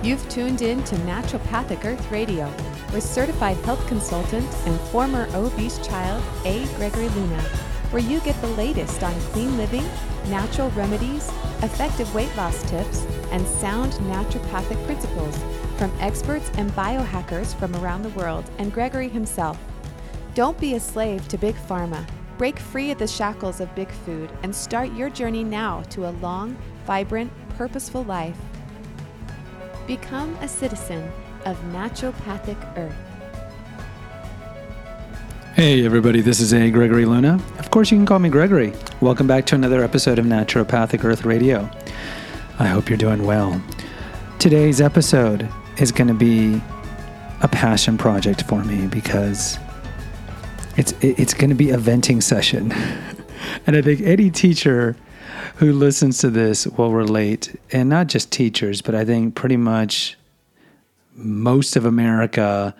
You've tuned in to Naturopathic Earth Radio with certified health consultant and former obese child A. Gregory Luna, where you get the latest on clean living, natural remedies, effective weight loss tips, and sound naturopathic principles from experts and biohackers from around the world and Gregory himself. Don't be a slave to Big Pharma. Break free of the shackles of big food and start your journey now to a long, vibrant, purposeful life. Become a citizen of Naturopathic Earth. Hey everybody, this is A. Gregory Luna. Of course you can call me Gregory. Welcome back to another episode of Naturopathic Earth Radio. I hope you're doing well. Today's episode is going to be a passion project for me because it's going to be a venting session. And I think any teacher who listens to this will relate, and not just teachers, but I think pretty much most of America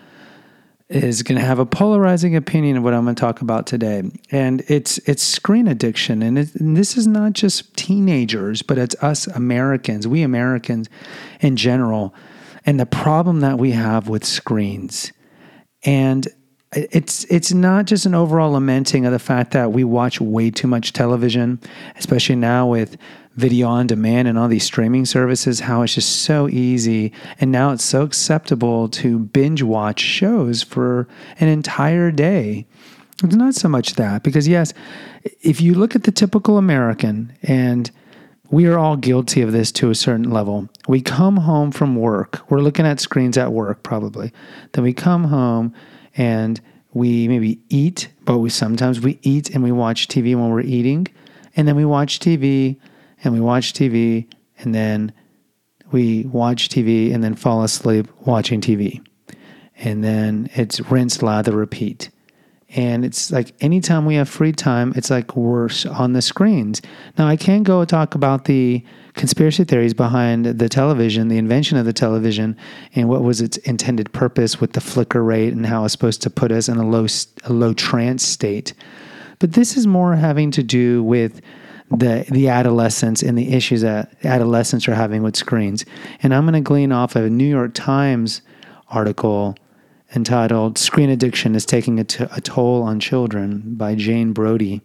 is going to have a polarizing opinion of what I'm going to talk about today. And it's screen addiction. And this is not just teenagers, but it's us Americans, we Americans in general, and the problem that we have with screens. And it's not just an overall lamenting of the fact that we watch way too much television, especially now with video on demand and all these streaming services, how it's just so easy. And now it's so acceptable to binge watch shows for an entire day. It's not so much that, because yes, if you look at the typical American, and we are all guilty of this to a certain level. We come home from work. We're looking at screens at work probably. Then we come home and we maybe eat, but sometimes we eat and we watch TV when we're eating. And then we watch TV and we watch TV and then we watch TV and then fall asleep watching TV. And then it's rinse, lather, repeat. And it's like anytime we have free time, it's like we're on the screens. Now, I can't go talk about the conspiracy theories behind the television, the invention of the television, and what was its intended purpose with the flicker rate and how it's supposed to put us in a low trance state. But this is more having to do with the adolescents and the issues that adolescents are having with screens. And I'm going to glean off of a New York Times article entitled "Screen Addiction is Taking a Toll on Children" by Jane Brody.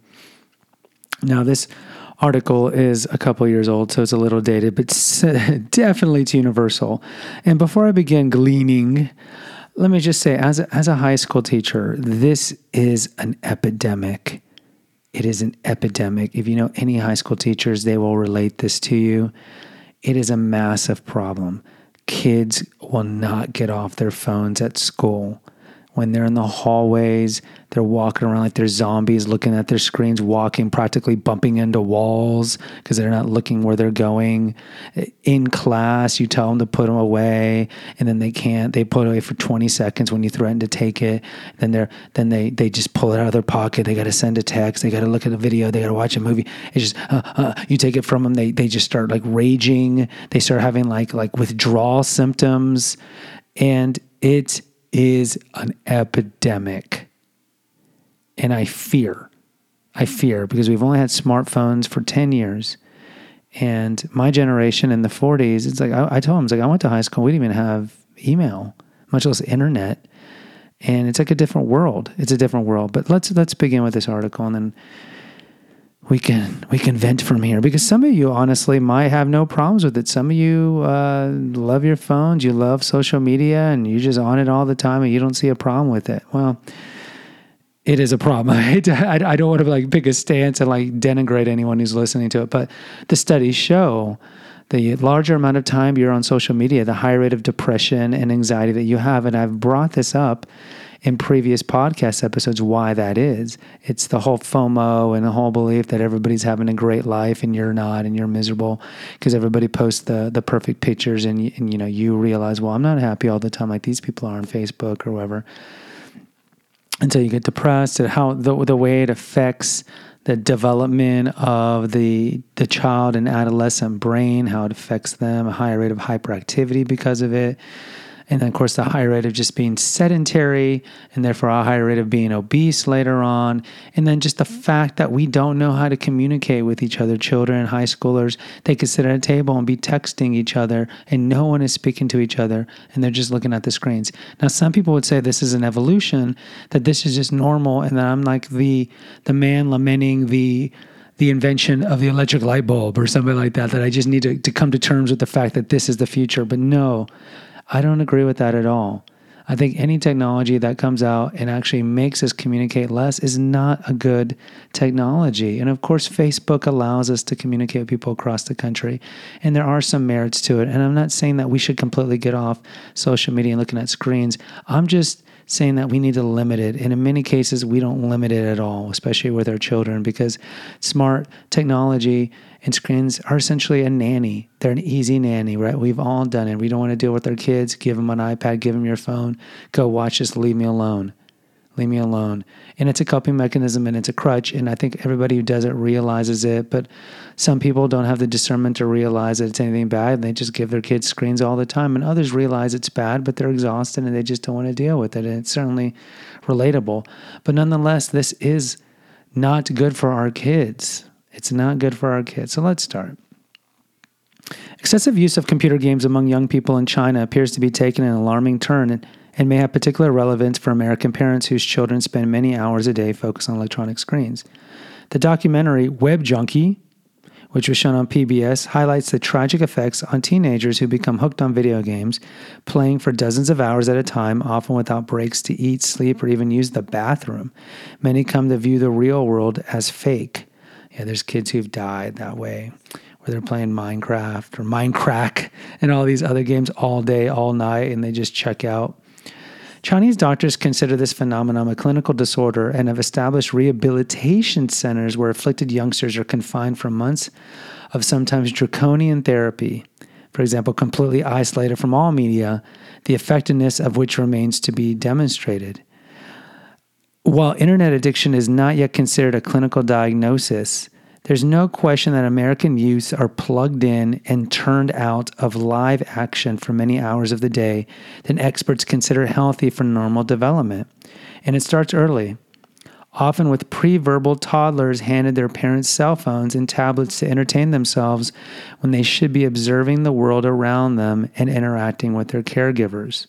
Now, this article is a couple years old, so it's a little dated, but definitely it's universal. And before I begin gleaning, let me just say, as a high school teacher, this is an epidemic. It is an epidemic. If you know any high school teachers, they will relate this to you. It is a massive problem. Kids will not get off their phones at school. When they're in the hallways, they're walking around like they're zombies, looking at their screens, walking, practically bumping into walls because they're not looking where they're going. In class, you tell them to put them away, and then they can't. They put it away for 20 seconds when you threaten to take it. Then they just pull it out of their pocket. They got to send a text. They got to look at a video. They got to watch a movie. It's just you take it from them. They just start like raging. They start having like withdrawal symptoms, and it is an epidemic. And I fear because we've only had smartphones for 10 years. And my generation in the 40s, it's like, I told them, it's like, I went to high school, we didn't even have email, much less internet. And it's like a different world. It's a different world. But let's begin with this article, and then we can vent from here, because some of you honestly might have no problems with it. Some of you love your phones, you love social media, and you're just on it all the time, and you don't see a problem with it. Well, it is a problem. I don't want to like pick a stance and like denigrate anyone who's listening to it, but the studies show the larger amount of time you're on social media, the higher rate of depression and anxiety that you have. And I've brought this up in previous podcast episodes, why that is. It's the whole FOMO and the whole belief that everybody's having a great life and you're not, and you're miserable because everybody posts the perfect pictures, and you know, you realize, well, I'm not happy all the time like these people are on Facebook or whatever. And so you get depressed, and how the way it affects the development of the child and adolescent brain, how it affects them, a higher rate of hyperactivity because of it. And then, of course, the higher rate of just being sedentary and therefore a higher rate of being obese later on. And then just the fact that we don't know how to communicate with each other. Children and high schoolers, they could sit at a table and be texting each other and no one is speaking to each other and they're just looking at the screens. Now, some people would say this is an evolution, that this is just normal and that I'm like the man lamenting the invention of the electric light bulb or something like that I just need to come to terms with the fact that this is the future. But no, I don't agree with that at all. I think any technology that comes out and actually makes us communicate less is not a good technology. And of course, Facebook allows us to communicate with people across the country, and there are some merits to it. And I'm not saying that we should completely get off social media and looking at screens. I'm just saying that we need to limit it. And in many cases, we don't limit it at all, especially with our children, because smart technology and screens are essentially a nanny. They're an easy nanny, right? We've all done it. We don't want to deal with our kids. Give them an iPad, give them your phone. Go watch this, leave me alone. Leave me alone. And it's a coping mechanism and it's a crutch. And I think everybody who does it realizes it. But some people don't have the discernment to realize that it's anything bad. And they just give their kids screens all the time. And others realize it's bad, but they're exhausted and they just don't want to deal with it. And it's certainly relatable. But nonetheless, this is not good for our kids. It's not good for our kids. So let's start. Excessive use of computer games among young people in China appears to be taking an alarming turn and may have particular relevance for American parents whose children spend many hours a day focused on electronic screens. The documentary Web Junkie, which was shown on PBS, highlights the tragic effects on teenagers who become hooked on video games, playing for dozens of hours at a time, often without breaks to eat, sleep, or even use the bathroom. Many come to view the real world as fake. Yeah, there's kids who've died that way, where they're playing Minecraft or Minecrack and all these other games all day, all night, and they just check out. Chinese doctors consider this phenomenon a clinical disorder and have established rehabilitation centers where afflicted youngsters are confined for months of sometimes draconian therapy. For example, completely isolated from all media, the effectiveness of which remains to be demonstrated. While internet addiction is not yet considered a clinical diagnosis, there's no question that American youths are plugged in and turned out of live action for many hours of the day than experts consider healthy for normal development. And it starts early, often with pre-verbal toddlers handed their parents' cell phones and tablets to entertain themselves when they should be observing the world around them and interacting with their caregivers.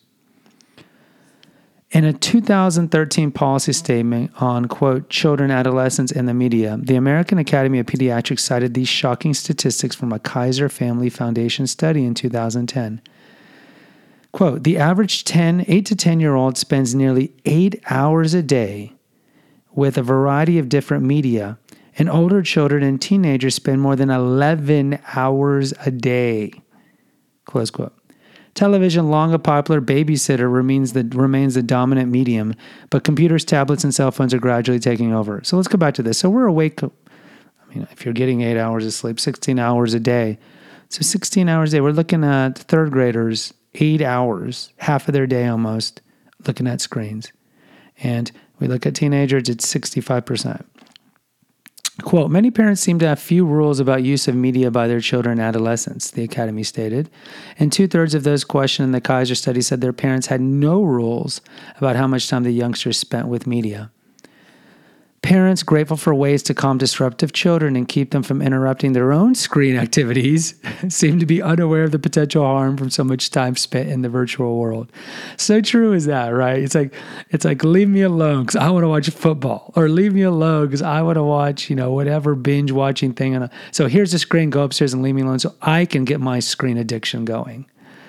In a 2013 policy statement on, quote, children, adolescents, and the media, the American Academy of Pediatrics cited these shocking statistics from a Kaiser Family Foundation study in 2010. Quote, the average 8 to 10-year-old spends nearly 8 hours a day with a variety of different media, and older children and teenagers spend more than 11 hours a day, close quote. Television, long a popular babysitter, remains the dominant medium, but computers, tablets, and cell phones are gradually taking over. So let's go back to this. So we're awake, if you're getting 8 hours of sleep, 16 hours a day. So 16 hours a day, we're looking at third graders, 8 hours, half of their day almost, looking at screens. And we look at teenagers, it's 65%. Quote, many parents seem to have few rules about use of media by their children and adolescents, the Academy stated. And 2/3 of those questioned in the Kaiser study said their parents had no rules about how much time the youngsters spent with media. Parents, grateful for ways to calm disruptive children and keep them from interrupting their own screen activities, seem to be unaware of the potential harm from so much time spent in the virtual world. So true is that, right? It's like leave me alone because I want to watch football, or leave me alone because I want to watch, whatever binge watching thing. So here's the screen, go upstairs and leave me alone so I can get my screen addiction going.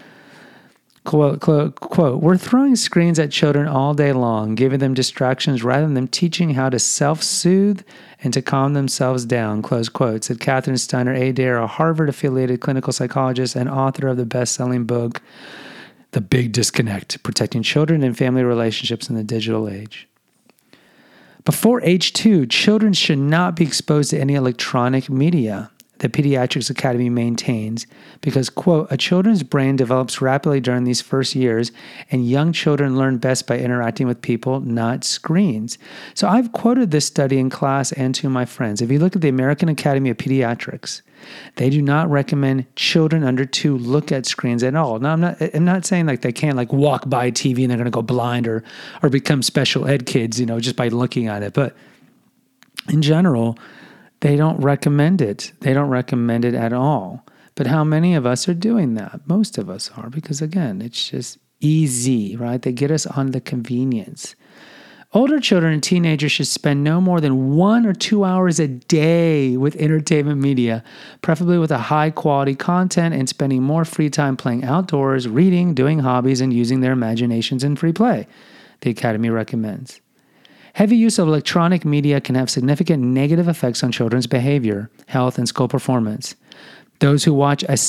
Quote, we're throwing screens at children all day long, giving them distractions rather than them teaching how to self-soothe and to calm themselves down, close quote, said Catherine Steiner Adair, a Harvard-affiliated clinical psychologist and author of the best-selling book, The Big Disconnect, Protecting Children and Family Relationships in the Digital Age. Before age 2, children should not be exposed to any electronic media. the Pediatrics Academy maintains because, quote, a children's brain develops rapidly during these first years, and young children learn best by interacting with people, not screens. So I've quoted this study in class and to my friends. If you look at the American Academy of Pediatrics, they do not recommend children under 2 look at screens at all. Now, I'm not saying like they can't like walk by TV and they're going to go blind or become special ed kids, just by looking at it. But in general, they don't recommend it. They don't recommend it at all. But how many of us are doing that? Most of us are, because again, it's just easy, right? They get us on the convenience. Older children and teenagers should spend no more than 1 or 2 hours a day with entertainment media, preferably with a high quality content, and spending more free time playing outdoors, reading, doing hobbies, and using their imaginations in free play, the Academy recommends. Heavy use of electronic media can have significant negative effects on children's behavior, health, and school performance. Those who watch a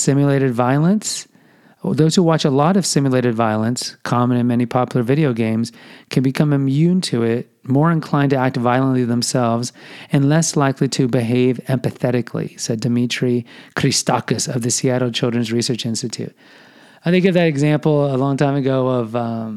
lot of simulated violence, common in many popular video games, can become immune to it, more inclined to act violently themselves, and less likely to behave empathetically, said Dimitri Christakis of the Seattle Children's Research Institute. I think of that example a long time ago of,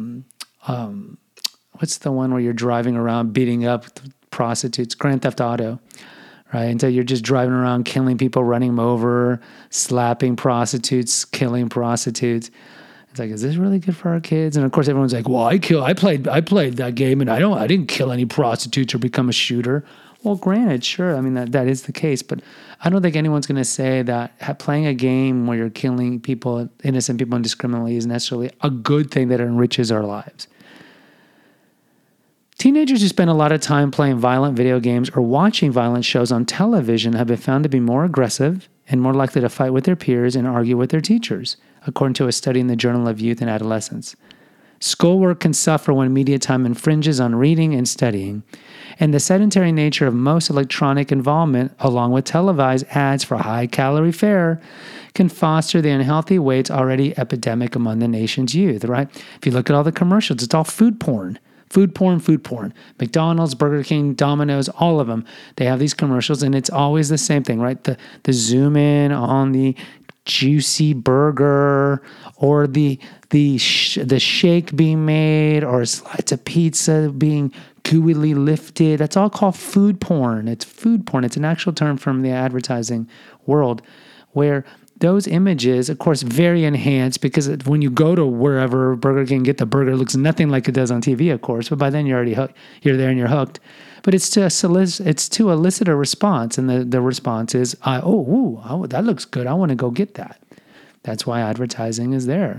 what's the one where you're driving around beating up prostitutes? Grand Theft Auto. Right? And so you're just driving around, killing people, running them over, slapping prostitutes, killing prostitutes. It's like, is this really good for our kids? And of course, everyone's like, well, I played that game, and I didn't kill any prostitutes or become a shooter. Well, granted, sure. I mean, that is the case, but I don't think anyone's going to say that playing a game where you're killing people, innocent people indiscriminately, is necessarily a good thing that enriches our lives. Teenagers who spend a lot of time playing violent video games or watching violent shows on television have been found to be more aggressive and more likely to fight with their peers and argue with their teachers, according to a study in the Journal of Youth and Adolescence. Schoolwork can suffer when media time infringes on reading and studying, and the sedentary nature of most electronic involvement, along with televised ads for high-calorie fare, can foster the unhealthy weights already epidemic among the nation's youth, right? If you look at all the commercials, it's all food porn. Food porn. McDonald's, Burger King, Domino's, all of them. They have these commercials, and it's always the same thing, right? The zoom in on the juicy burger, or the shake being made, or a slice of pizza being gooeyly lifted. That's all called food porn. It's food porn. It's an actual term from the advertising world, where those images, of course, very enhanced, because when you go to wherever Burger King, get the burger, it looks nothing like it does on TV, of course. But by then you're already hooked. You're there and you're hooked. But it's to elicit a response, and the response is, that looks good. I want to go get that. That's why advertising is there.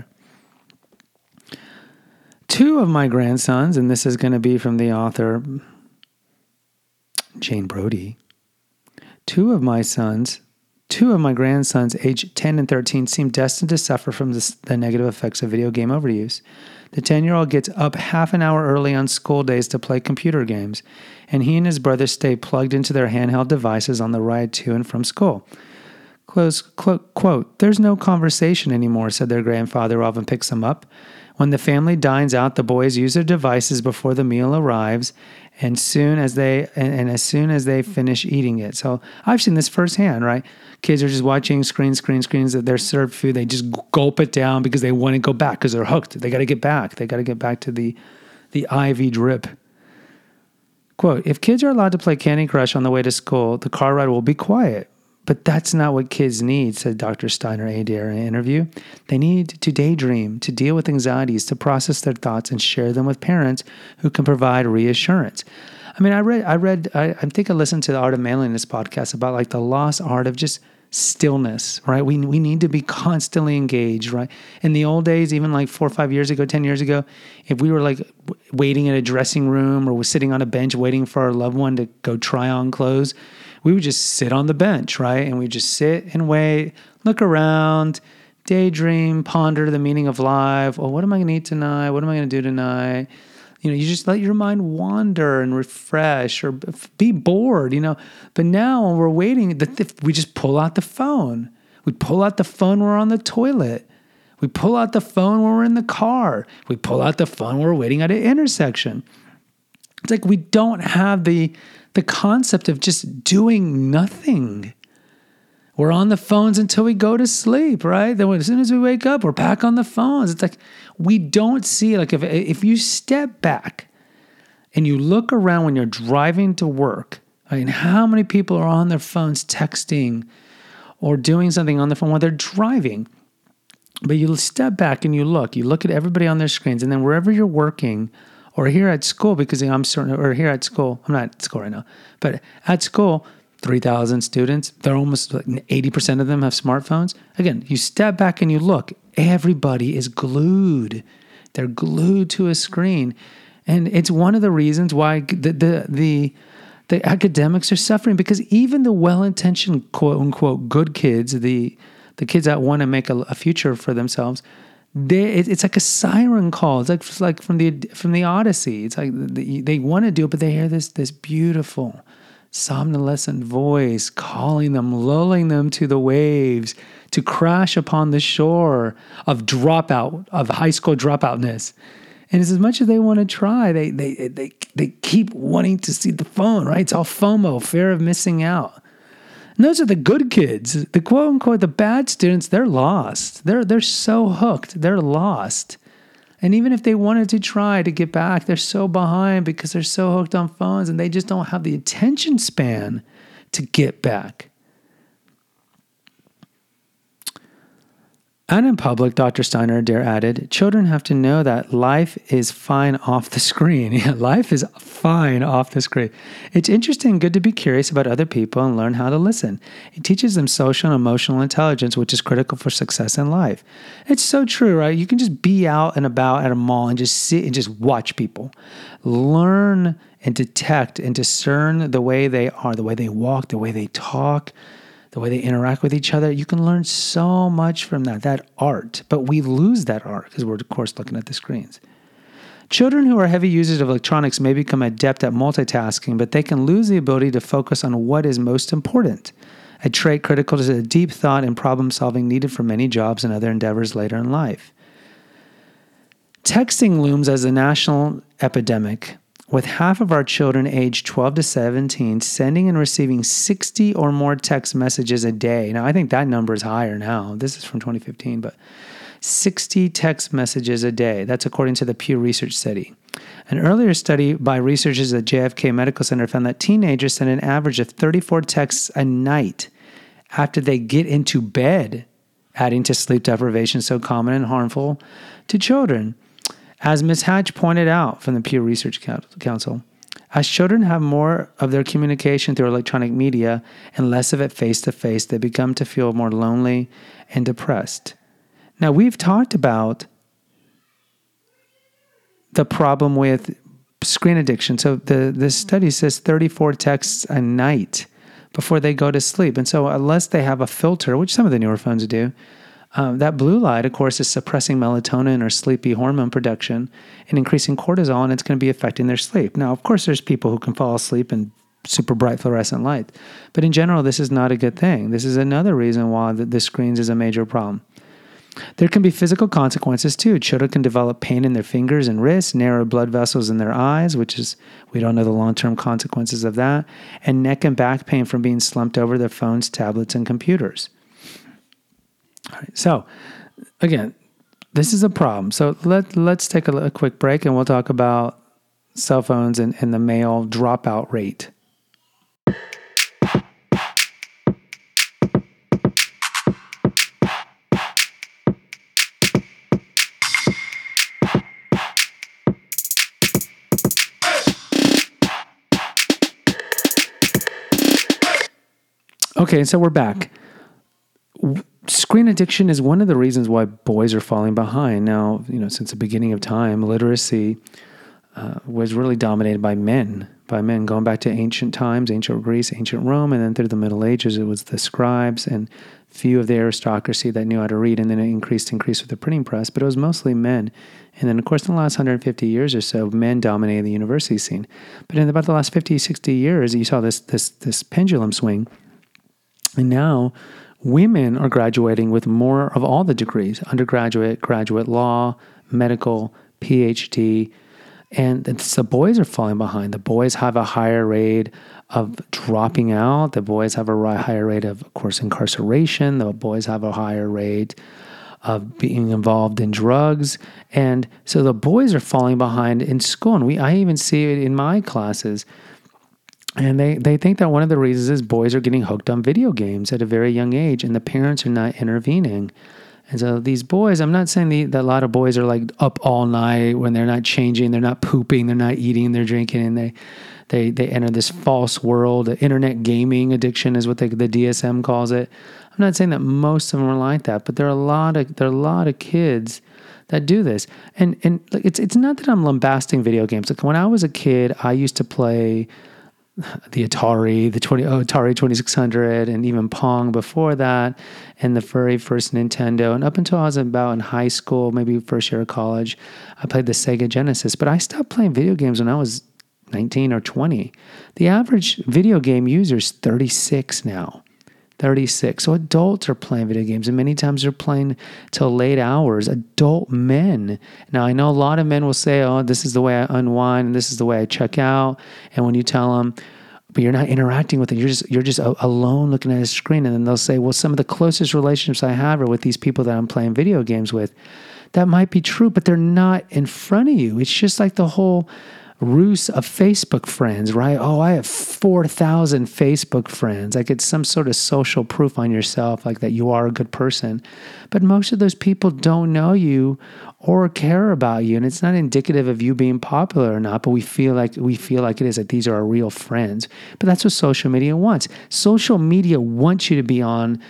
2 of my grandsons, and this is going to be from the author Jane Brody. 2 of my grandsons, aged 10 and 13, seem destined to suffer from the negative effects of video game overuse. The 10-year-old gets up half an hour early on school days to play computer games, and he and his brother stay plugged into their handheld devices on the ride to and from school. Quote, "There's no conversation anymore," said their grandfather, who often picks them up. When the family dines out, the boys use their devices before the meal arrives, and as soon as they finish eating it. So I've seen this firsthand, right? Kids are just watching screens that they're served food. They just gulp it down because they want to go back, because they're hooked. They got to get back. They got to get back to the IV drip. Quote, "If kids are allowed to play Candy Crush on the way to school, the car ride will be quiet. But that's not what kids need," said Dr. Steiner Adair in an interview. "They need to daydream, to deal with anxieties, to process their thoughts and share them with parents who can provide reassurance." I mean, I think I listened to the Art of Manliness podcast about like the lost art of just stillness, right? We need to be constantly engaged, right? In the old days, even like 4 or 5 years ago, 10 years ago, if we were like waiting in a dressing room or was sitting on a bench waiting for our loved one to go try on clothes, we would just sit on the bench, right? And we just sit and wait, look around, daydream, ponder the meaning of life. Oh, what am I going to eat tonight? What am I going to do tonight? You just let your mind wander and refresh or be bored, But now when we're waiting, we just pull out the phone. We pull out the phone when we're on the toilet. We pull out the phone when we're in the car. We pull out the phone when we're waiting at an intersection. It's like we don't have the concept of just doing nothing. We're on the phones until we go to sleep, right? Then as soon as we wake up, we're back on the phones. It's like we don't see, like if you step back and you look around when you're driving to work, I mean, how many people are on their phones texting or doing something on the phone while they're driving? But you step back and you look at everybody on their screens, and then wherever you're working or here at school, because I'm not at school right now, but at school, 3,000 students, they're almost like 80% of them have smartphones. Again, you step back and you look, everybody is glued. They're glued to a screen. And it's one of the reasons why the academics are suffering, because even the well-intentioned, quote unquote, good kids, the kids that want to make a future for themselves, it's like a siren call. It's like from the Odyssey. It's like they want to do it, but they hear this beautiful somnolescent voice calling them, lulling them to the waves, to crash upon the shore of high school dropoutness. And it's as much as they want to try, they keep wanting to see the phone, right? It's all FOMO, fear of missing out. And those are the good kids. The quote unquote, the bad students, they're lost. They're so hooked, they're lost. And even if they wanted to try to get back, they're so behind because they're so hooked on phones, and they just don't have the attention span to get back. And in public, Dr. Steiner Adair added, children have to know that life is fine off the screen. Yeah, life is fine off the screen. It's interesting and good to be curious about other people and learn how to listen. It teaches them social and emotional intelligence, which is critical for success in life. It's so true, right? You can just be out and about at a mall and just sit and just watch people. Learn and detect and discern the way they are, the way they walk, the way they talk, the way they interact with each other. You can learn so much from that art, but we lose that art because we're, of course, looking at the screens. Children who are heavy users of electronics may become adept at multitasking, but they can lose the ability to focus on what is most important, a trait critical to the deep thought and problem solving needed for many jobs and other endeavors later in life. Texting looms as a national epidemic, with half of our children aged 12 to 17 sending and receiving 60 or more text messages a day. Now, I think that number is higher now. This is from 2015, but 60 text messages a day. That's according to the Pew Research study. An earlier study by researchers at JFK Medical Center found that teenagers send an average of 34 texts a night after they get into bed, adding to sleep deprivation so common and harmful to children. As Ms. Hatch pointed out from the Pew Research Council, as children have more of their communication through electronic media and less of it face-to-face, they become to feel more lonely and depressed. Now, we've talked about the problem with screen addiction. So the study says 34 texts a night before they go to sleep. And so unless they have a filter, which some of the newer phones do, that blue light, of course, is suppressing melatonin or sleepy hormone production and increasing cortisol, and it's going to be affecting their sleep. Now, of course, there's people who can fall asleep in super bright fluorescent light, but in general, this is not a good thing. This is another reason why the screens is a major problem. There can be physical consequences too. Children can develop pain in their fingers and wrists, narrow blood vessels in their eyes, which is, we don't know the long-term consequences of that, and neck and back pain from being slumped over their phones, tablets, and computers. All right, so, again, this is a problem. So let's take a quick break, and we'll talk about cell phones and the male dropout rate. Okay, so we're back. Screen addiction is one of the reasons why boys are falling behind. Now, since the beginning of time, literacy was really dominated by men, going back to ancient times, ancient Greece, ancient Rome, and then through the Middle Ages, it was the scribes and few of the aristocracy that knew how to read, and then it increased with the printing press, but it was mostly men. And then, of course, in the last 150 years or so, men dominated the university scene. But in about the last 50, 60 years, you saw this pendulum swing, and now women are graduating with more of all the degrees: undergraduate, graduate law, medical, PhD. And the boys are falling behind. The boys have a higher rate of dropping out. The boys have a higher rate of course, incarceration. The boys have a higher rate of being involved in drugs. And so the boys are falling behind in school. And I even see it in my classes. And they think that one of the reasons is boys are getting hooked on video games at a very young age, and the parents are not intervening. And so these boys, I'm not saying that a lot of boys are like up all night when they're not changing, they're not pooping, they're not eating, they're drinking, and they enter this false world. Internet gaming addiction is what the DSM calls it. I'm not saying that most of them are like that, but there are a lot of kids that do this. And it's not that I'm lambasting video games. Like when I was a kid, I used to play the Atari, Atari 2600, and even Pong before that, and the very first Nintendo. And up until I was about in high school, maybe first year of college, I played the Sega Genesis. But I stopped playing video games when I was 19 or 20. The average video game user is 36 now. 36. So adults are playing video games, and many times they're playing till late hours. Adult men. Now, I know a lot of men will say, oh, this is the way I unwind, and this is the way I check out. And when you tell them, but you're not interacting with it, you're just alone looking at a screen. And then they'll say, well, some of the closest relationships I have are with these people that I'm playing video games with. That might be true, but they're not in front of you. It's just like the whole ruse of Facebook friends, right? Oh, I have 4,000 Facebook friends. Like it's some sort of social proof on yourself, like that you are a good person. But most of those people don't know you or care about you. And it's not indicative of you being popular or not, but we feel like it is, like these are our real friends. But that's what social media wants. Social media wants you to be on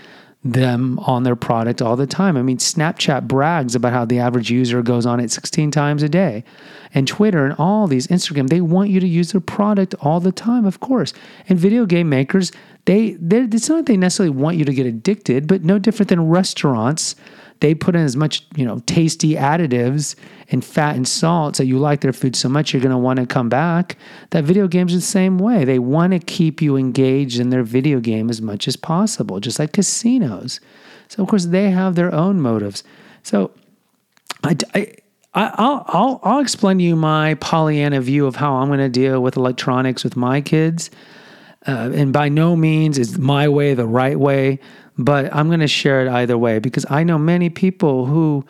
their product all the time. I mean, Snapchat brags about how the average user goes on it 16 times a day. And Twitter and all these, Instagram, they want you to use their product all the time, of course. And video game makers, it's not that they necessarily want you to get addicted, but no different than restaurants. They put in as much, tasty additives and fat and salt so you like their food so much you're going to want to come back. That video games are the same way. They want to keep you engaged in their video game as much as possible, just like casinos. So, of course, they have their own motives. So, I'll explain to you my Pollyanna view of how I'm going to deal with electronics with my kids. And by no means is my way the right way, but I'm going to share it either way because I know many people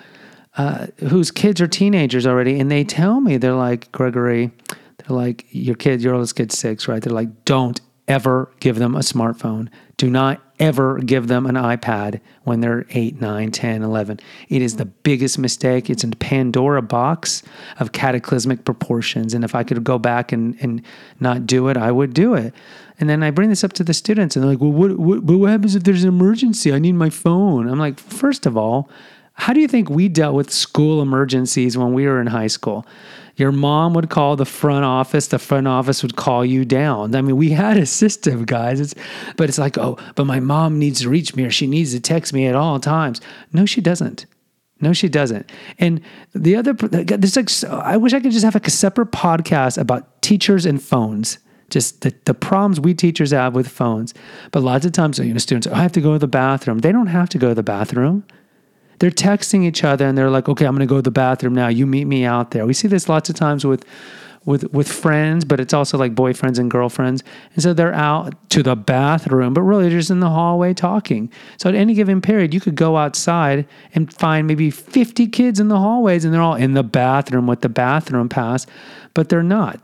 whose kids are teenagers already, and they tell me, they're like, Gregory, they're like, your oldest kid's 6, right? They're like, don't ever give them a smartphone. Do not ever give them an iPad when they're 8, 9, 10, 11. It is the biggest mistake. It's a Pandora box of cataclysmic proportions. And if I could go back and not do it, I would do it. And then I bring this up to the students, and they're like, well, what happens if there's an emergency? I need my phone. I'm like, first of all, how do you think we dealt with school emergencies when we were in high school? Your mom would call the front office. The front office would call you down. I mean, we had a system, guys. But it's like, oh, but my mom needs to reach me, or she needs to text me at all times. No, she doesn't. No, she doesn't. And the other, there's like, I wish I could just have like a separate podcast about teachers and phones. Just the problems we teachers have with phones. But lots of times, students, I have to go to the bathroom. They don't have to go to the bathroom. They're texting each other and they're like, okay, I'm going to go to the bathroom now. You meet me out there. We see this lots of times with friends, but it's also like boyfriends and girlfriends. And so they're out to the bathroom, but really they're just in the hallway talking. So at any given period, you could go outside and find maybe 50 kids in the hallways, and they're all in the bathroom with the bathroom pass, but they're not.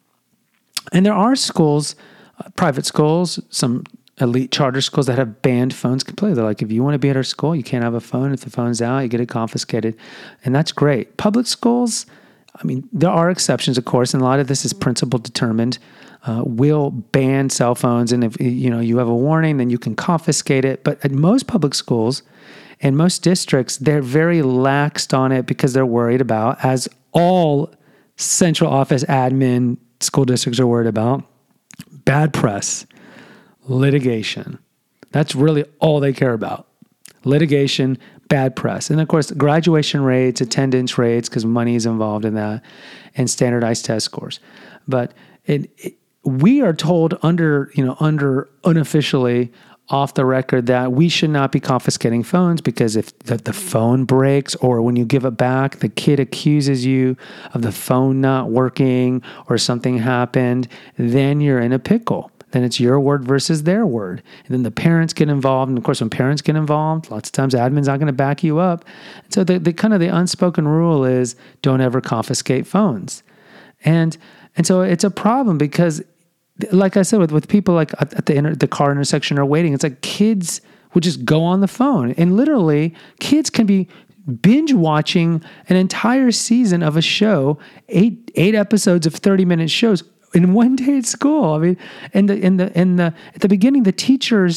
And there are schools, private schools, some elite charter schools that have banned phones completely. They're like, if you want to be at our school, you can't have a phone. If the phone's out, you get it confiscated. And that's great. Public schools, I mean, there are exceptions, of course, and a lot of this is principle determined. Will ban cell phones, and if you have a warning, then you can confiscate it. But at most public schools and most districts, they're very laxed on it because they're worried about, as all central office admin school districts are worried about, bad press. Litigation. That's really all they care about. Litigation, bad press. And of course, graduation rates, attendance rates, because money is involved in that, and standardized test scores. But we are told under unofficially, off the record that we should not be confiscating phones, because if the phone breaks, or when you give it back, the kid accuses you of the phone not working or something happened, then you're in a pickle. Then it's your word versus their word. And then the parents get involved. And of course, when parents get involved, lots of times admin's not going to back you up. And so the kind of the unspoken rule is don't ever confiscate phones. And so it's a problem because, like I said, with people like at the car intersection or waiting, it's like kids would just go on the phone. And literally, kids can be binge watching an entire season of a show, eight episodes of 30-minute shows in one day at school. I mean, at the beginning, the teachers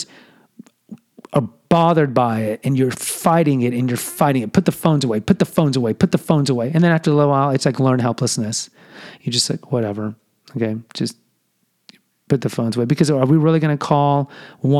are bothered by it, and you're fighting it. Put the phones away. Put the phones away. Put the phones away. And then after a little while, it's like learned helplessness. You just like, whatever. Okay, just put the phones away. Because are we really going to call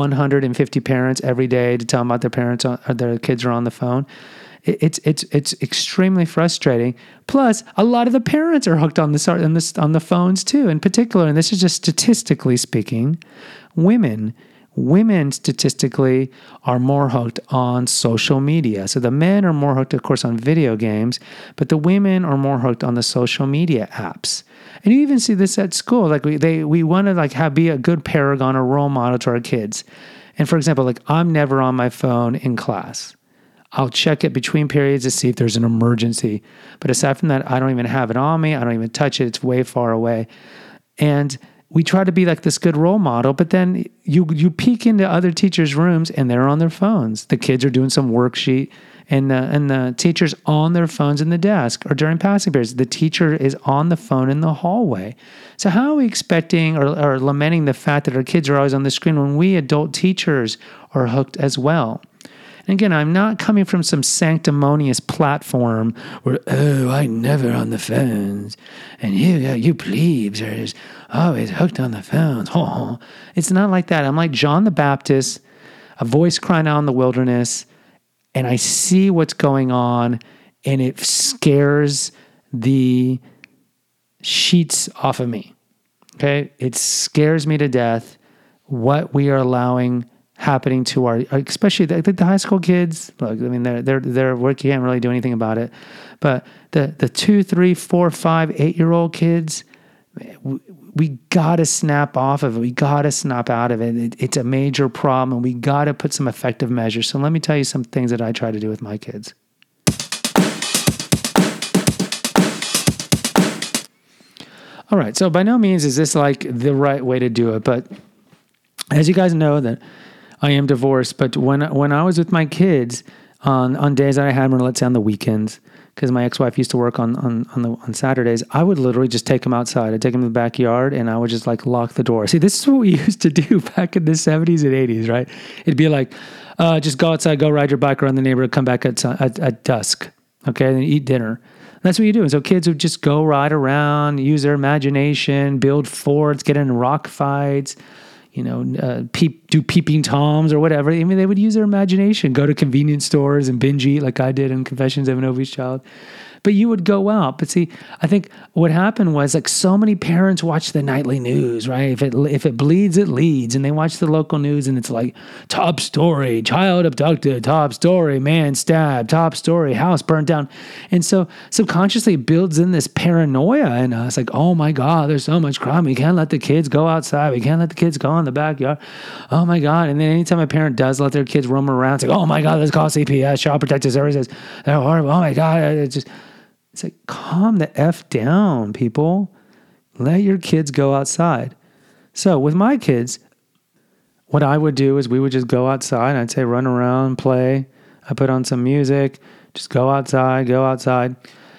150 parents every day to tell them about their kids are on the phone? It's extremely frustrating. Plus, a lot of the parents are hooked on the phones too. In particular, and this is just statistically speaking, women statistically are more hooked on social media. So the men are more hooked, of course, on video games, but the women are more hooked on the social media apps. And you even see this at school. Like we want to like be a good paragon or role model to our kids. And for example, like I'm never on my phone in class. I'll check it between periods to see if there's an emergency. But aside from that, I don't even have it on me. I don't even touch it. It's way far away. And we try to be like this good role model, but then you peek into other teachers' rooms and they're on their phones. The kids are doing some worksheet, and the teacher's on their phones in the desk, or during passing periods, the teacher is on the phone in the hallway. So how are we expecting or lamenting the fact that our kids are always on the screen when we adult teachers are hooked as well? And again, I'm not coming from some sanctimonious platform where, I never on the phones, and you plebes are just always hooked on the phones. Oh. It's not like that. I'm like John the Baptist, a voice crying out in the wilderness, and I see what's going on, and it scares the sheets off of me. Okay? It scares me to death what we are allowing happening to our, especially the high school kids. Look, I mean, they're we can't really do anything about it. But the 2, 3, 4, 5, 8-year-old kids, we gotta snap off of it. We gotta snap out of it. It's a major problem, and we gotta put some effective measures. So let me tell you some things that I try to do with my kids. All right. So by no means is this like the right way to do it, but as you guys know that I am divorced, but when I was with my kids on days that I had them, let's say on the weekends, because my ex-wife used to work on Saturdays, I would literally just take them outside. I'd take them to the backyard, and I would just like lock the door. See, this is what we used to do back in the 70s and 80s, right? It'd be like, just go outside, go ride your bike around the neighborhood, come back at dusk, okay, and then eat dinner. And that's what you do. And so kids would just go ride around, use their imagination, build forts, get in rock fights, do peeping toms or whatever. I mean, they would use their imagination, go to convenience stores and binge eat like I did in Confessions of an Obese Child. But you would go out. But see, I think what happened was like so many parents watch the nightly news, right? If it bleeds, it leads. And they watch the local news and it's like top story, child abducted, top story, man stabbed, top story, house burned down. And so subconsciously it builds in this paranoia in us. Like, oh my God, there's so much crime. We can't let the kids go outside. We can't let the kids go in the backyard. Oh my God. And then anytime a parent does let their kids roam around, it's like, oh my God, let's call CPS, Child Protective Services. They're horrible. Oh my God. It's like, calm the F down, people. Let your kids go outside. So with my kids, what I would do is we would just go outside. I'd say run around, play. I put on some music, just go outside.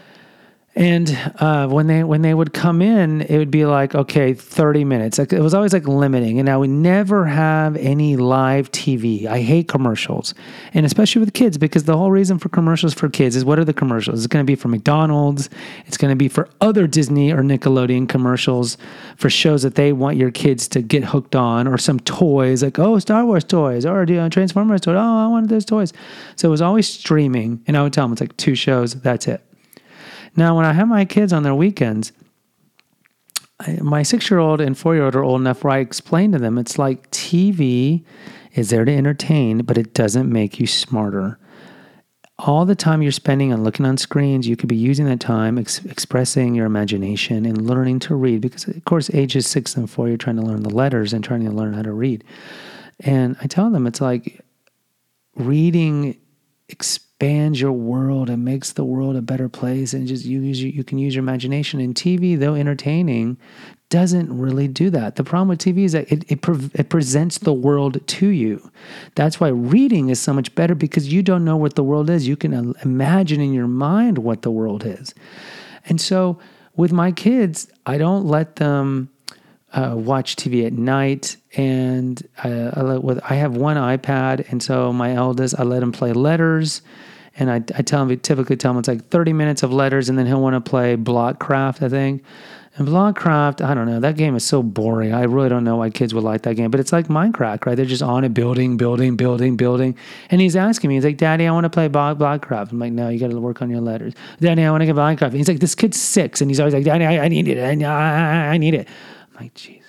And when they would come in, it would be like, okay, 30 minutes. Like it was always like limiting. And I would never have any live TV. I hate commercials. And especially with kids, because the whole reason for commercials for kids is, what are the commercials? It's going to be for McDonald's. It's going to be for other Disney or Nickelodeon commercials for shows that they want your kids to get hooked on, or some toys like, oh, Star Wars toys, or Transformers toys. Oh, I wanted those toys. So it was always streaming. And I would tell them it's like 2 shows. That's it. Now, when I have my kids on their weekends, my 6-year-old and 4-year-old are old enough where I explain to them, it's like TV is there to entertain, but it doesn't make you smarter. All the time you're spending on looking on screens, you could be using that time expressing your imagination and learning to read. Because, of course, ages 6 and 4, you're trying to learn the letters and trying to learn how to read. And I tell them it's like reading expands your world and makes the world a better place. And just you can use your imagination. And TV, though entertaining, doesn't really do that. The problem with TV is that it presents the world to you. That's why reading is so much better, because you don't know what the world is. You can imagine in your mind what the world is. And so with my kids, I don't let them watch TV at night. And I have one iPad, and so my eldest, I let him play letters. And I typically tell him it's like 30 minutes of letters, and then he'll want to play Blockcraft, I think. And Blockcraft, I don't know, that game is so boring. I really don't know why kids would like that game. But it's like Minecraft, right? They're just on it, building. And he's asking me, he's like, Daddy, I want to play Blockcraft. I'm like, no, you got to work on your letters. Daddy, I want to get Minecraft. And he's like, this kid's 6. And he's always like, Daddy, I need it. I need it. I'm like, Jesus.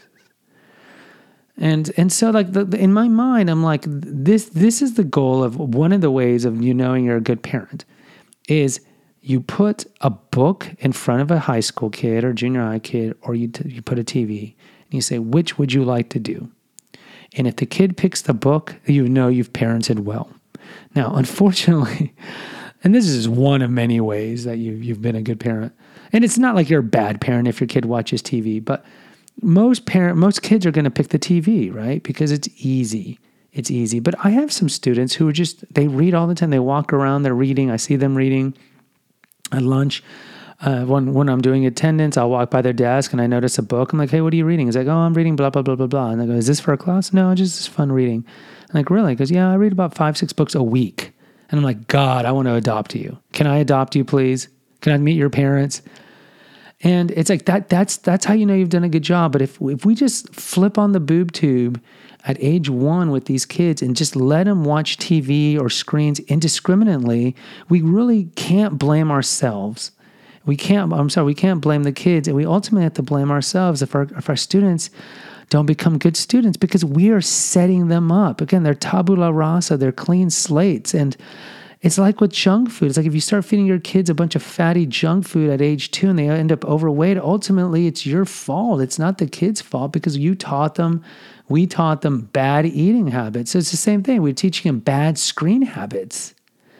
And so like in my mind, I'm like, this is the goal of one of the ways of you knowing you're a good parent is you put a book in front of a high school kid or junior high kid, or you put a TV, and you say, which would you like to do? And if the kid picks the book, you know you've parented well. Now, unfortunately, and this is one of many ways that you've been a good parent, and it's not like you're a bad parent if your kid watches TV, but most kids are going to pick the TV, right? Because it's easy. It's easy. But I have some students who are they read all the time. They walk around, they're reading. I see them reading. At lunch, when I'm doing attendance, I'll walk by their desk and I notice a book. I'm like, hey, what are you reading? He's like, oh, I'm reading blah, blah, blah, blah, blah. And I go, is this for a class? No, just fun reading. I'm like, really? He goes, yeah, I read about 5-6 books a week. And I'm like, God, I want to adopt you. Can I adopt you, please? Can I meet your parents? And it's like that's how you know you've done a good job. But if we just flip on the boob tube at age 1 with these kids and just let them watch TV or screens indiscriminately, we really can't blame ourselves. We can't blame the kids, and we ultimately have to blame ourselves if our students don't become good students, because we are setting them up. Again, they're tabula rasa, they're clean slates. And it's like with junk food. It's like if you start feeding your kids a bunch of fatty junk food at age 2 and they end up overweight, ultimately it's your fault. It's not the kids' fault, because we taught them bad eating habits. So it's the same thing. We're teaching them bad screen habits.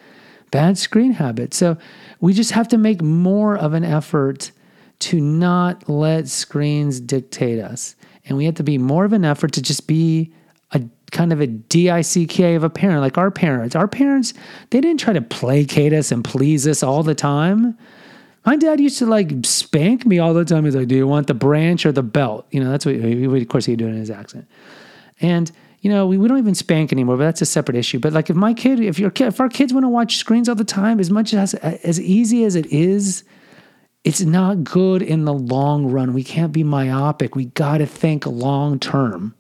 So we just have to make more of an effort to not let screens dictate us. And we have to be more of an effort to just be a kind of a DICK of a parent, like our parents. Our parents, they didn't try to placate us and please us all the time. My dad used to like spank me all the time. He's like, do you want the branch or the belt? You know, that's what, of course he'd do it in his accent. And, you know, we don't even spank anymore, but that's a separate issue. But like if our kids want to watch screens all the time, as much as easy as it is, it's not good in the long run. We can't be myopic. We got to think long term.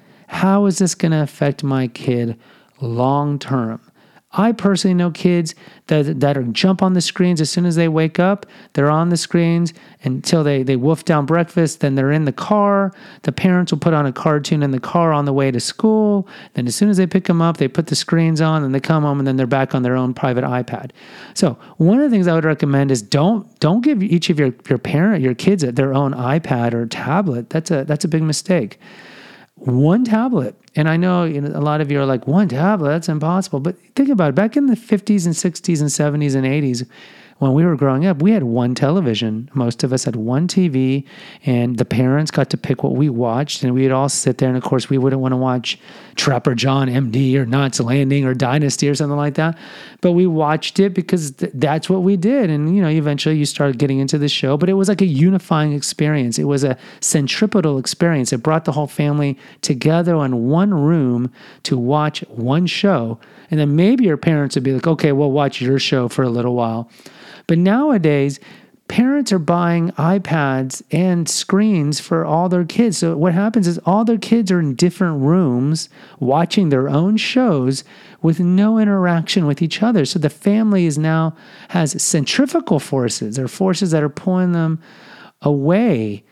How is this going to affect my kid long term? I personally know kids that are jump on the screens as soon as they wake up. They're on the screens until they wolf down breakfast. Then they're in the car. The parents will put on a cartoon in the car on the way to school. Then as soon as they pick them up, they put the screens on and they come home and then they're back on their own private iPad. So one of the things I would recommend is don't give each of your kids their own iPad or tablet. That's a big mistake. One tablet. And I know, a lot of you are like, one tablet, that's impossible. But think about it. Back in the 50s and 60s and 70s and 80s, when we were growing up, we had one television. Most of us had one TV, and the parents got to pick what we watched, and we'd all sit there. And of course, we wouldn't want to watch Trapper John, MD, or Knots Landing, or Dynasty, or something like that. But we watched it because that's what we did. And, eventually you started getting into the show. But it was like a unifying experience. It was a centripetal experience. It brought the whole family together in one room to watch one show. And then maybe your parents would be like, okay, we'll watch your show for a little while. But nowadays, parents are buying iPads and screens for all their kids. So what happens is all their kids are in different rooms watching their own shows with no interaction with each other. So the family now has centrifugal forces, or forces that are pulling them away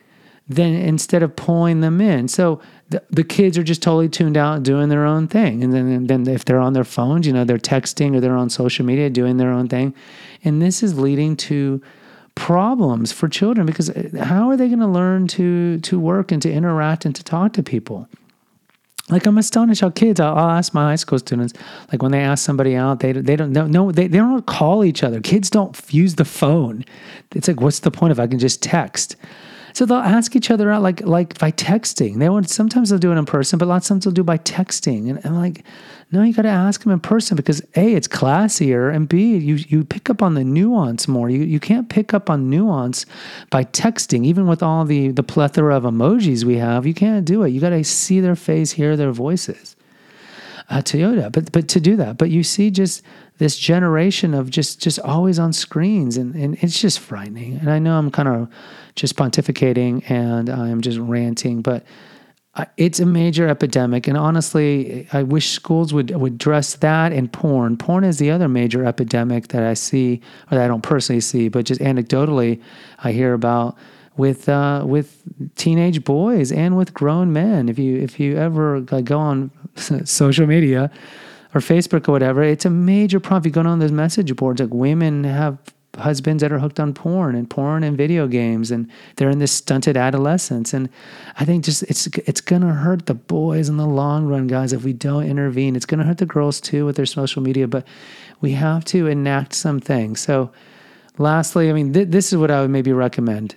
then instead of pulling them in. So the kids are just totally tuned out doing their own thing. And then if they're on their phones, they're texting or they're on social media doing their own thing. And this is leading to problems for children, because how are they going to learn to work and to interact and to talk to people? Like, I'm astonished how kids, I'll ask my high school students, like when they ask somebody out, they don't know, they don't call each other. Kids don't use the phone. It's like, what's the point if I can just text? So they'll ask each other out like by texting. Sometimes they'll do it in person, but lots of times they'll do it by texting. And I'm like, no, you got to ask them in person, because A, it's classier, and B, you pick up on the nuance more. You can't pick up on nuance by texting. Even with all the plethora of emojis we have, you can't do it. You got to see their face, hear their voices. Toyota, but to do that, but you see just this generation of just always on screens, and it's just frightening. And I know I'm kind of just pontificating and I'm just ranting, but it's a major epidemic. And honestly, I wish schools would address that and porn. Porn is the other major epidemic that I see, or that I don't personally see, but just anecdotally I hear about with teenage boys and with grown men. If you ever go on social media or Facebook or whatever, it's a major problem. If you go on those message boards, like women have husbands that are hooked on porn and video games, and they're in this stunted adolescence. And I think just it's gonna hurt the boys in the long run, guys, if we don't intervene. It's gonna hurt the girls too with their social media, but we have to enact some things. So lastly, I mean, this is what I would maybe recommend.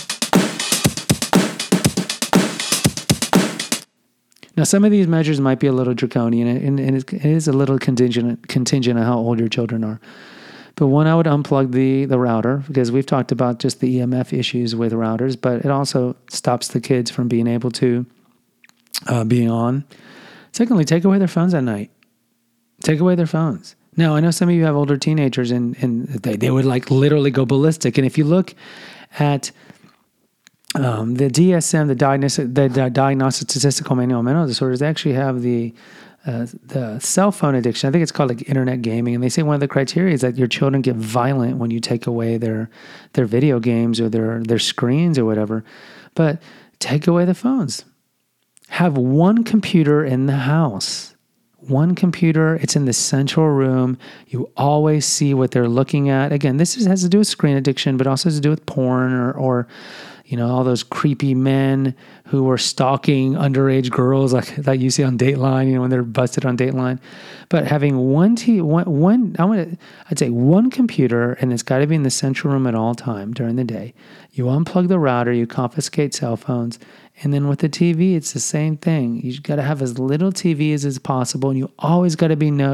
Now, some of these measures might be a little draconian, and it is a little contingent on how old your children are. But one, I would unplug the router, because we've talked about just the EMF issues with routers, but it also stops the kids from being able to being on. Secondly, take away their phones at night. Take away their phones. Now, I know some of you have older teenagers, and they would like literally go ballistic. And if you look at the DSM, the Diagnostic Statistical Manual of Mental Disorders, they actually have the cell phone addiction. I think it's called like internet gaming. And they say one of the criteria is that your children get violent when you take away their video games or their screens or whatever. But take away the phones. Have one computer in the house. One computer, it's in the central room. You always see what they're looking at. Again, this has to do with screen addiction, but also has to do with porn or all those creepy men who were stalking underage girls like that you see on Dateline, when they're busted on Dateline. But having I'd say one computer, and it's got to be in the central room at all time during the day. You unplug the router, you confiscate cell phones, and then with the TV, it's the same thing. You got to have as little TV as possible, and you always have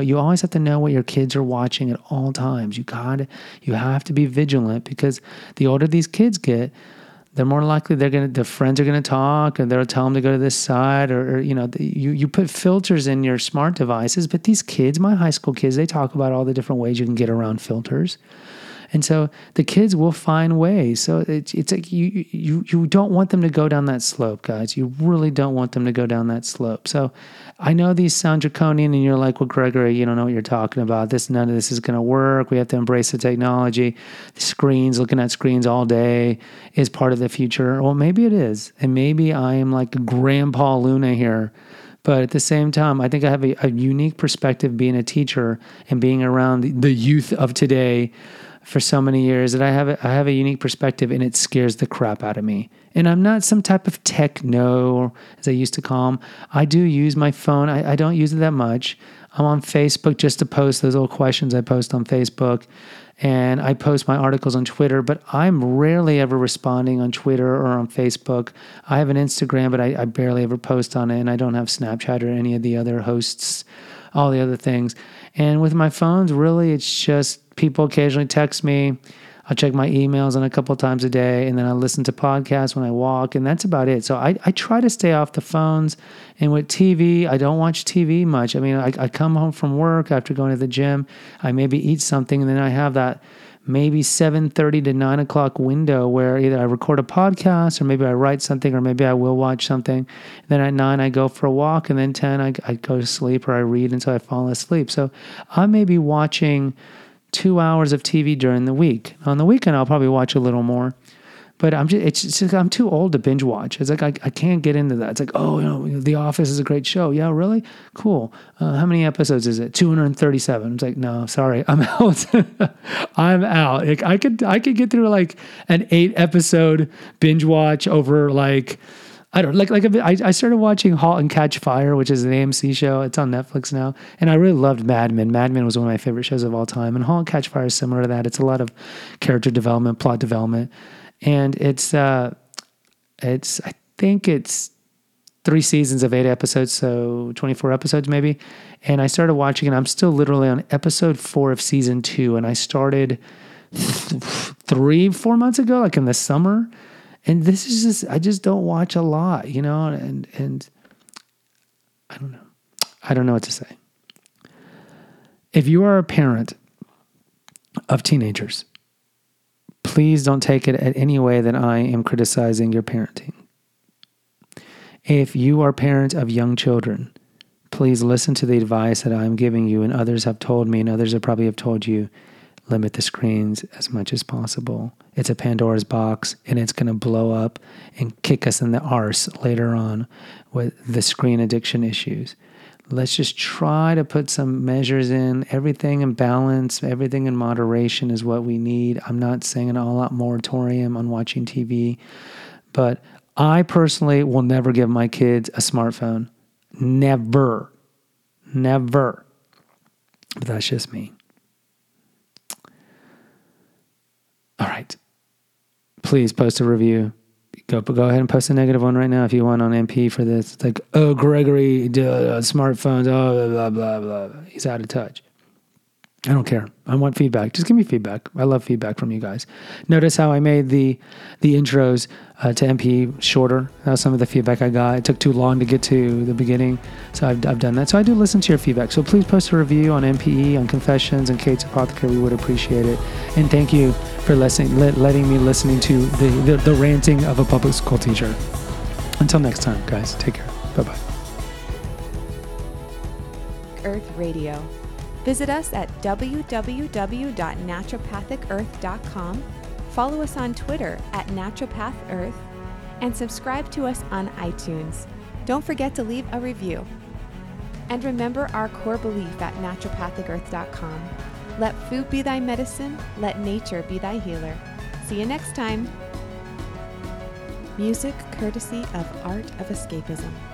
to know what your kids are watching at all times. You have to be vigilant, because the older these kids get, they're more likely the friends are gonna talk, and they'll tell them to go to this side, or you put filters in your smart devices. But these kids, my high school kids, they talk about all the different ways you can get around filters. And so the kids will find ways. So it's like you don't want them to go down that slope, guys. You really don't want them to go down that slope. So I know these sound draconian, and you're like, well, Gregory, you don't know what you're talking about. None of this is going to work. We have to embrace the technology. The screens, looking at screens all day is part of the future. Well, maybe it is. And maybe I am like Grandpa Luna here. But at the same time, I think I have a unique perspective being a teacher and being around the youth of today for so many years, that I have a unique perspective, and it scares the crap out of me. And I'm not some type of techno, as I used to call them. I do use my phone. I don't use it that much. I'm on Facebook just to post those little questions I post on Facebook, and I post my articles on Twitter, but I'm rarely ever responding on Twitter or on Facebook. I have an Instagram, but I barely ever post on it, and I don't have Snapchat or any of the other hosts, all the other things. And with my phones, really, it's just people occasionally text me. I'll check my emails a couple of times a day, and then I listen to podcasts when I walk, and that's about it. So I try to stay off the phones. And with TV, I don't watch TV much. I mean, I come home from work after going to the gym. I maybe eat something, and then I have that maybe 7:30 to 9 o'clock window where either I record a podcast, or maybe I write something, or maybe I will watch something. Then at 9, I go for a walk, and then 10, I go to sleep, or I read until I fall asleep. So I may be watching 2 hours of TV during the week. On the weekend, I'll probably watch a little more. But I'm too old to binge watch. It's like I can't get into that. It's like, The Office is a great show. Yeah, really? Cool. How many episodes is it? 237. It's like, no, sorry, I'm out. I'm out. Like I could get through like an 8-episode binge watch over like, I don't like I started watching *Halt and Catch Fire*, which is an AMC show. It's on Netflix now, and I really loved *Mad Men*. *Mad Men* was one of my favorite shows of all time, and *Halt and Catch Fire* is similar to that. It's a lot of character development, plot development, and I think it's 3 seasons of 8 episodes, so 24 episodes maybe. And I started watching, and I'm still literally on episode 4 of season 2, and I started 3-4 months ago, like in the summer. And this is just, I just don't watch a lot, and I don't know. I don't know what to say. If you are a parent of teenagers, please don't take it at any way that I am criticizing your parenting. If you are a parent of young children, please listen to the advice that I'm giving you, and others have told me, and others have probably told you. Limit the screens as much as possible. It's a Pandora's box, and it's going to blow up and kick us in the arse later on with the screen addiction issues. Let's just try to put some measures in. Everything in balance, everything in moderation is what we need. I'm not saying an all-out moratorium on watching TV, but I personally will never give my kids a smartphone. Never. But that's just me. All right. Please post a review. Go ahead and post a negative one right now if you want on MP for this. It's like, Gregory, smartphones, blah, blah, blah. He's out of touch. I don't care. I want feedback. Just give me feedback. I love feedback from you guys. Notice how I made the intros to MP shorter. That was some of the feedback I got. It took too long to get to the beginning, so I've done that. So I do listen to your feedback. So please post a review on MPE, on Confessions, and Kate's Apothecary. We would appreciate it. And thank you for letting me listening to the ranting of a public school teacher. Until next time, guys. Take care. Bye-bye. Earth Radio. Visit us at www.naturopathicearth.com, follow us on Twitter at naturopathearth, and subscribe to us on iTunes. Don't forget to leave a review. And remember our core belief at naturopathicearth.com. Let food be thy medicine, let nature be thy healer. See you next time. Music courtesy of Art of Escapism.